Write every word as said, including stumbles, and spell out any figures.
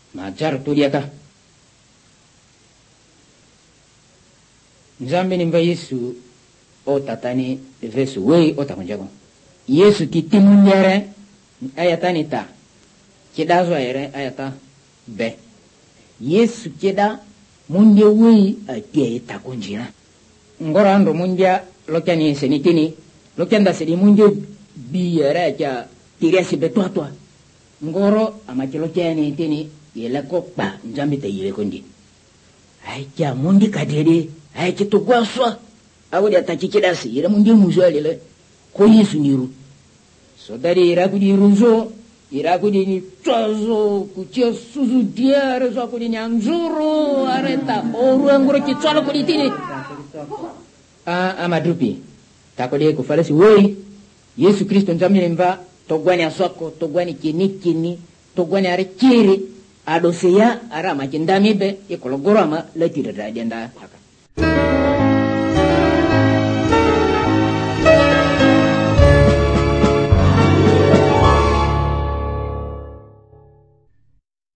majar tuliaka nzambe nimba Yesu o tatani vesu wei o takunjago Yesu kitimunyere ayatani ta kidazo ayere ayata be Yesu kida munde wei atie takunjina ngora ndo mundia lokani senitini lokenda sedi munde biyere ja tiresi betwatwa ngoro amachilo chene tini yela ko pa nzambe te yele kondi ai kya mundi kadede ai kitugwaswa awudi atachikidasi yele mundi muzwalele ko Yesu niru so dari iragudi runzo iragudi ni twazo kuchia suzu diare so kudi nyanzuru areta oru ngoro kitwalo kudi tini a amadrupi takode kufalesi woi Yesu Kristo nzambe mba togwani aswako togwani kini kini togwani are kiri adoseya ara majindamibe ikologorama letira dajenda